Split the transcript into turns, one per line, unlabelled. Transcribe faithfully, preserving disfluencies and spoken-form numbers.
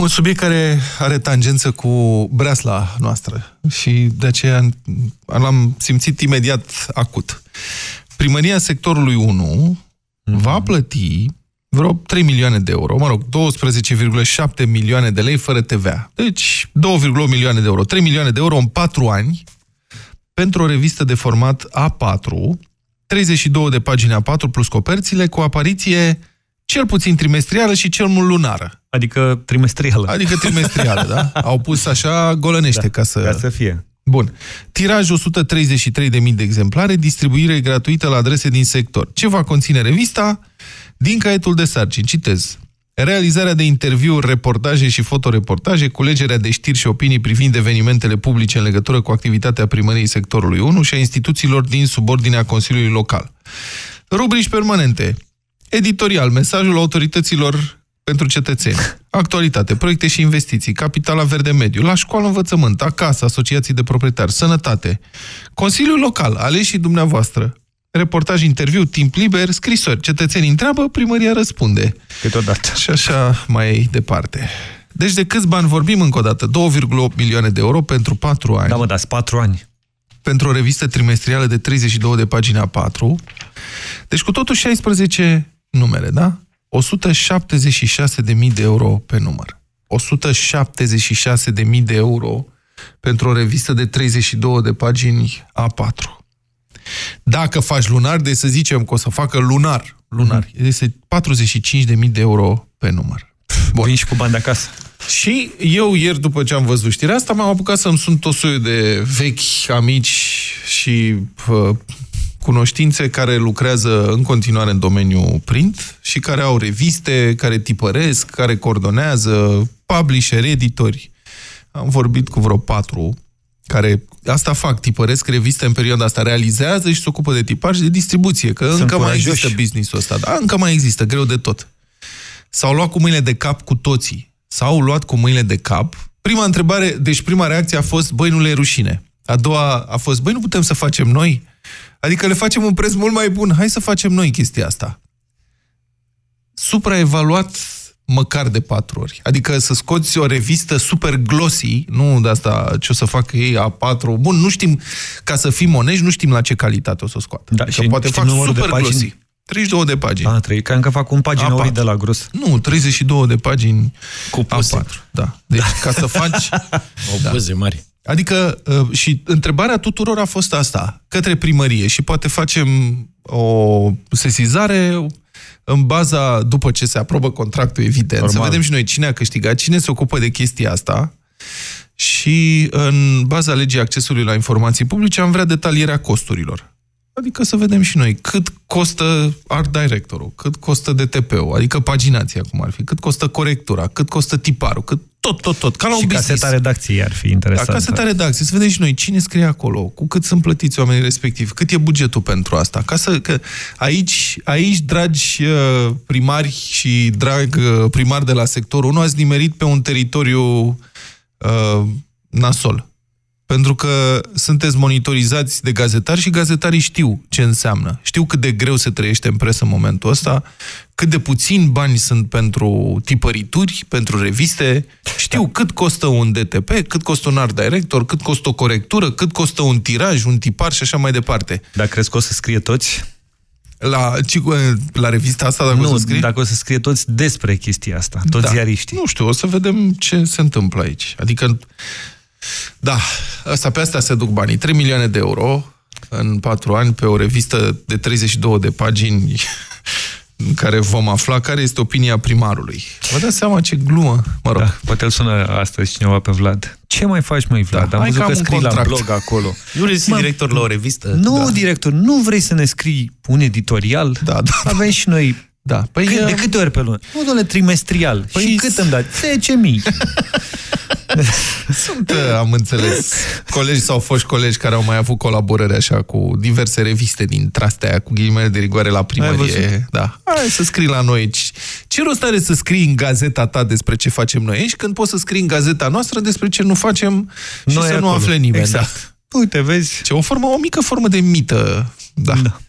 un subiect care are tangență cu breasla noastră și de aceea l-am simțit imediat acut. Primăria sectorului unu mm-hmm. va plăti vreo trei milioane de euro, mă rog, douăsprezece virgulă șapte milioane de lei fără T V A. Deci două virgulă opt milioane de euro, trei milioane de euro în patru ani pentru o revistă de format A patru, treizeci și două de pagini A patru plus coperțile, cu apariție cel puțin trimestrială și cel mult lunară.
Adică trimestrială.
Adică trimestrială, da? Au pus așa golănește da, ca să...
ca să fie.
Bun. Tiraj o sută treizeci și trei de mii de exemplare, distribuire gratuită la adrese din sector. Ce va conține revista? Din caietul de sarcini, citez. Realizarea de interviuri, reportaje și fotoreportaje, culegerea de știri și opinii privind evenimentele publice în legătură cu activitatea primăriei sectorului unu și a instituțiilor din subordinea Consiliului Local. Rubrici permanente. Editorial, mesajul autorităților pentru cetățeni, actualitate, proiecte și investiții, capitala verde mediu, la școală, învățământ, acasă, asociații de proprietari, sănătate, Consiliul Local, aleșii dumneavoastră, reportaj, interviu, timp liber, scrisori, cetățenii întreabă, primăria răspunde.
Câteodată.
Și așa mai departe. Deci de câți bani vorbim încă o dată? două virgulă opt milioane de euro pentru patru ani.
Da, mă, dați patru ani.
Pentru o revistă trimestrială de treizeci și două de pagini A patru. Deci cu totul șaisprezece numere, da? o sută șaptezeci și șase de mii de euro pe număr. o sută șaptezeci și șase de mii de euro pentru o revistă de treizeci și două de pagini A patru. Dacă faci lunar, de să zicem că o să facă lunar, lunar, mm-hmm. este patruzeci și cinci de mii de euro pe număr.
Bun. Vin și cu bani de acasă.
Și eu ieri, după ce am văzut știrea asta, m-am apucat să-mi sun tot soiul de vechi amici și uh, cunoștințe care lucrează în continuare în domeniul print și care au reviste, care tipăresc, care coordonează, publisher, editori. Am vorbit cu vreo patru care asta fac, tipăresc reviste în perioada asta, realizează și se ocupă de tipaj și de distribuție, că Sunt încă mai există business-ul ăsta. Da, încă mai există, greu de tot. S-au luat cu mâinile de cap cu toții. S-au luat cu mâinile de cap. Prima întrebare, deci prima reacție a fost, băi, nu le e rușine. A doua a fost, băi, nu putem să facem noi? Adică le facem un preț mult mai bun. Hai să facem noi chestia asta. Supraevaluat măcar de patru ori. Adică să scoți o revistă super glossy, nu de asta ce o să facă ei A patru. Bun, nu știm, ca să fim onești, nu știm la ce calitate o să o scoată.
Da, adică și poate fac super glossy.
treizeci și două de pagini.
A, trei, că încă fac un pagină ori de la gros.
Nu, treizeci și două de pagini
cu puse.
A patru. Da. Deci ca să faci
o poze da. mari.
Adică și întrebarea tuturor a fost asta, către primărie, și poate facem o sesizare în baza, după ce se aprobă contractul, evident, Normal. Să vedem și noi cine a câștigat, cine se ocupă de chestia asta și în baza legii accesului la informații publice am vrea detalierea costurilor. Adică să vedem și noi cât costă art directorul, cât costă D T P-ul, adică paginația cum ar fi, cât costă corectura, cât costă tiparul, cât tot, tot, tot. Ca la un
și
business.
caseta redacției ar fi interesant.
Da, caseta redacției, să vedem și noi cine scrie acolo, cu cât sunt plătiți oamenii respectivi, cât e bugetul pentru asta. Ca să, că aici, aici, dragi primari și drag primar de la sectorul unu, ați nimerit pe un teritoriu uh, nasol. Pentru că sunteți monitorizați de gazetari și gazetarii știu ce înseamnă. Știu cât de greu se trăiește în presă în momentul ăsta, cât de puțini bani sunt pentru tipărituri, pentru reviste. Știu da. cât costă un D T P, cât costă un art director, cât costă o corectură, cât costă un tiraj, un tipar și așa mai departe.
Dar crezi că o să scrie toți?
La, la revista asta, dacă
nu,
o să scrie?
dacă o să scrie toți despre chestia asta, toți
da.
ziariștii.
Nu știu, o să vedem ce se întâmplă aici. Adică da, asta, pe astea se duc banii. trei milioane de euro în patru ani pe o revistă de treizeci și două de pagini în care vom afla care este opinia primarului. Vă dați seama ce glumă? Mă rog.
Da, poate îl sună astăzi cineva pe Vlad. Ce mai faci, măi, Vlad? Da, am văzut că scrii la blog acolo.
Nu vrei să fii director la o revistă?
Nu,
da.
director, nu vrei să ne scrii un editorial?
Da, da.
Avem și noi.
Da. Păi,
cât, de câte ori pe lună? Nu, doamne, trimestrial.
Păi,
și cât îmi dați? zece mii.
Sunt, am înțeles, colegi sau foști colegi care au mai avut colaborări așa cu diverse reviste din trastea aia, cu ghilimele de rigoare la primărie. Da. Hai să scrii la noi. Ce rost are să scrii în gazeta ta despre ce facem noi aici, când poți să scrii în gazeta noastră despre ce nu facem și noi să acolo. Nu afle nimeni.
Exact. Da. Uite, vezi?
Ce o formă, o mică formă de mită. Da. Da.